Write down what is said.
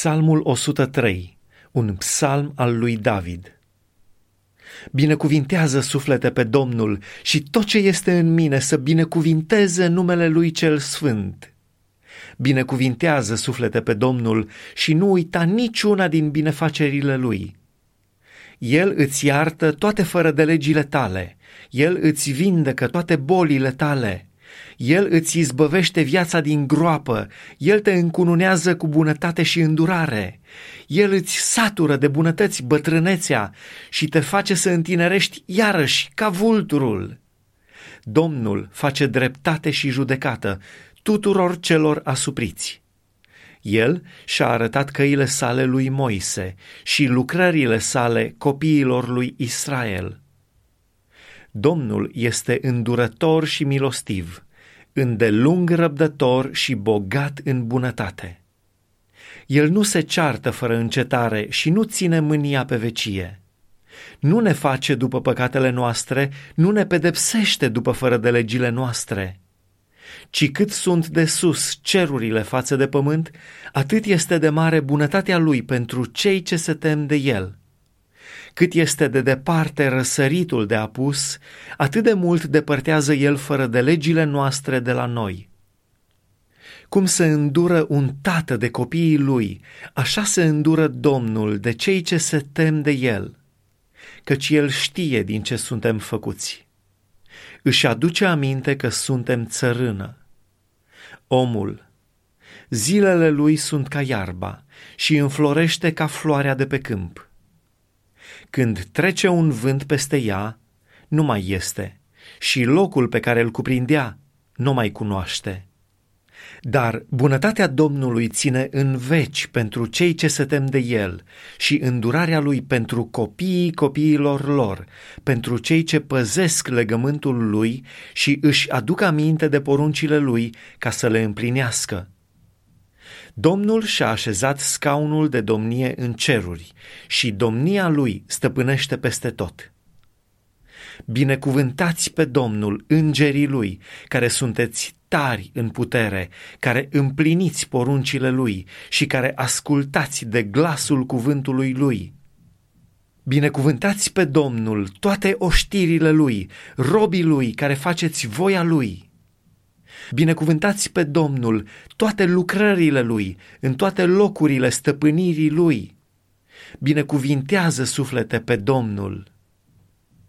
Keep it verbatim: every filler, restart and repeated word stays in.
Psalmul o sută trei, un psalm al lui David. Binecuvintează, suflete, pe Domnul și tot ce este în mine să binecuvinteze numele Lui cel Sfânt. Binecuvintează, suflete, pe Domnul și nu uita niciuna din binefacerile Lui. El îți iartă toate fără de legile tale, El îți vindecă toate bolile tale, El îți izbăvește viața din groapă, El te încununează cu bunătate și îndurare, El îți satură de bunătăți bătrânețea și te face să întinerești iarăși ca vulturul. Domnul face dreptate și judecată tuturor celor asupriți. El și-a arătat căile sale lui Moise și lucrările sale copiilor lui Israel. Domnul este îndurător și milostiv, îndelung răbdător și bogat în bunătate. El nu se ceartă fără încetare și nu ține mânia pe vecie. Nu ne face după păcatele noastre, nu ne pedepsește după fără de legile noastre. Ci cât sunt de sus cerurile față de pământ, atât este de mare bunătatea Lui pentru cei ce se tem de El. Cât este de departe răsăritul de apus, atât de mult depărtează El fără de legile noastre de la noi. Cum se îndură un tată de copiii lui, așa se îndură Domnul de cei ce se tem de El, căci El știe din ce suntem făcuți. Își aduce aminte că suntem țărână. Omul, zilele lui sunt ca iarba și înflorește ca floarea de pe câmp. Când trece un vânt peste ea, nu mai este și locul pe care îl cuprindea nu mai cunoaște. Dar bunătatea Domnului ține în veci pentru cei ce se tem de El și îndurarea Lui pentru copiii copiilor lor, pentru cei ce păzesc legământul Lui și își aduc aminte de poruncile Lui ca să le împlinească. Domnul și-a așezat scaunul de domnie în ceruri și domnia Lui stăpânește peste tot. Binecuvântați pe Domnul, îngerii Lui, care sunteți tari în putere, care împliniți poruncile Lui și care ascultați de glasul cuvântului Lui. Binecuvântați pe Domnul toate oștirile Lui, robii Lui care faceți voia Lui. Binecuvântați pe Domnul toate lucrările Lui, în toate locurile stăpânirii Lui. Binecuvintează, suflete, pe Domnul.